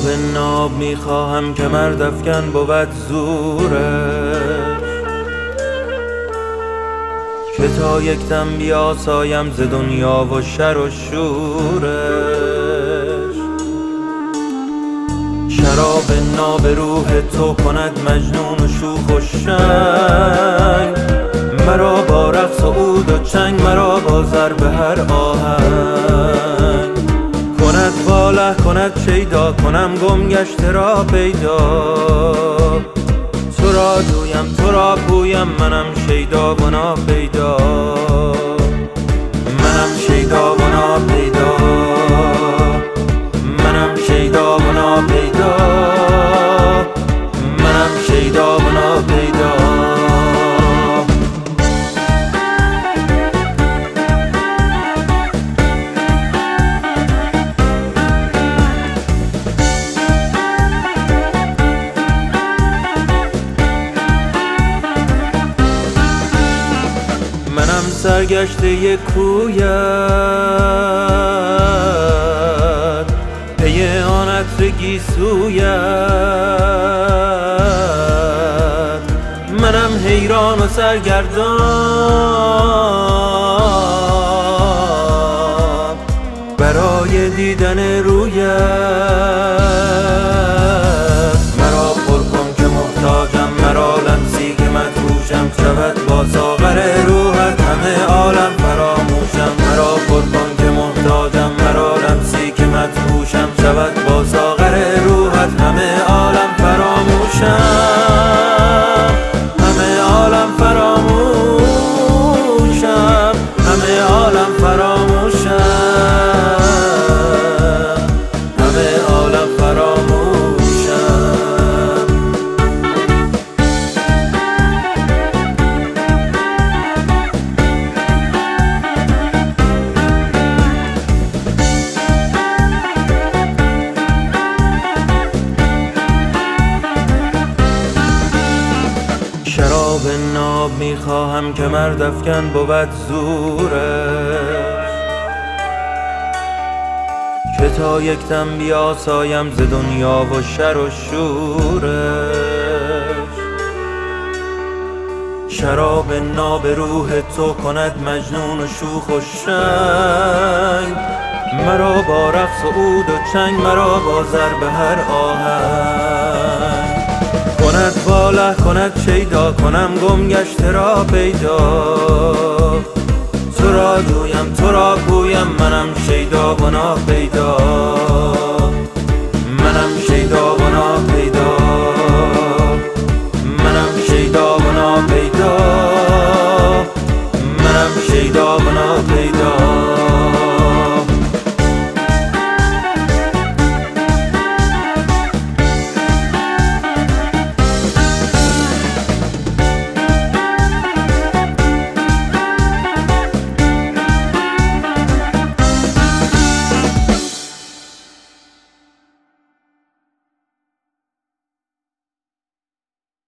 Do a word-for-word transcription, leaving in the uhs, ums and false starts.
ناب میخواهم که مرد افکن بود زورش، که تا یک دم بیاسایم ز دنیا و شر و شورش. شراب ناب روح تو کند مجنون و شوخ و شنگ، مرا با رقص و عود و چنگ، مرا با ضرب هر آهنگ. کند واله کند شیدا، کنم گم گشته را پیدا. تو را جویم تو را پویم، منم شیدا و ناپیدا. منم شیدا و ناپیدا، منم شیدا و ناپیدا، منم شیدا و ناپیدا. منم سرگشته یک کویت، پی آن عطر گیسویت. منم حیران و سرگردان برای دیدن رویت. مرا پر کن که محتاجم، مرا لمسی که مدهوشم، شود با ساغر روحت همه عالم فراموشم. مرا پر کن که محتاجم، مرا لمسی که مدهوشم، شود با ساغر روحت همه عالم فراموشم. همه عالم فراموشم، همه عالم فراموشم، همه عالم فراموشم. شراب ناب میخواهم که مرد افکن بود زورش، که تا یک دم بیاسایم ز دنیا و شر و شورش. شراب ناب روح تو کند مجنون و شوخ و شنگ، مرا با رقص و عود و چنگ، مرا با ضرب هر آهنگ. کند واله کند شیدا، کنم گم گشته را پیدا. تو را جویم تو را پویم، منم شیدا و ناپیدا.